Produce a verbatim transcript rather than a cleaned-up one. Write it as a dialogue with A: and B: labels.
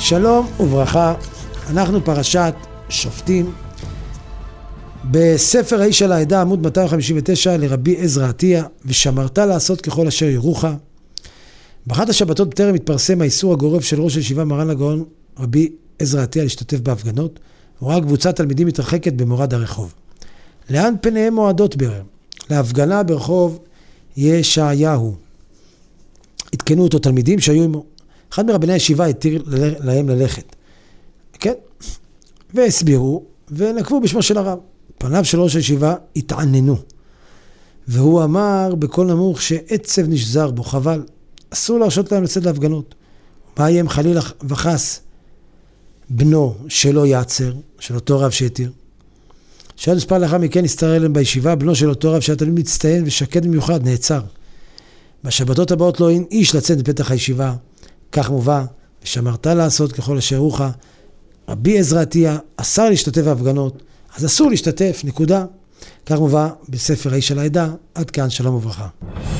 A: שלום וברכה, אנחנו פרשת שופטים בספר האיש על העדה עמוד מאתיים חמישים ותשע לרבי עזרא עטיה, ושמרת לעשות ככל אשר יורוך. באחת השבתות בטרם התפרסם האיסור הגורף של ראש הישיבה מרן הגאון רבי עזרא עטיה להשתתף בהפגנות, הוא ראה קבוצת תלמידים מתרחקת במורד הרחוב. לאן פניהם מועדות ברר? להפגנה ברחוב ישעיהו. התקנו אותו תלמידים שהיו עמו. אחד מרבני הישיבה התיר להם ללכת. כן? והסבירו ונקבו בשמו של הרב. פניו של ראש הישיבה התעננו. והוא אמר בקול נמוך שעצב נשזר בו, חבל. אסור להרשות להם לצאת להפגנות. מה יהיה אם חלילה וחס בנו שלא יעצר, של אותו רב שהתיר? שעד מספר לאחר מכן הסתרר להם בישיבה, בנו של אותו רב שהתלמיד מצטיין ושקד במיוחד נעצר. בשבתות הבאות לא אין איש לצאת בפתח הישיבה. כך מובא, ושמרת לעשות ככל אשר יורוך. רבי עזרא עטיה אסר להשתתף בהפגנות, אז אסור להשתתף, נקודה. כך מובא בספר האיש על העדה. עד כאן, שלום וברכה.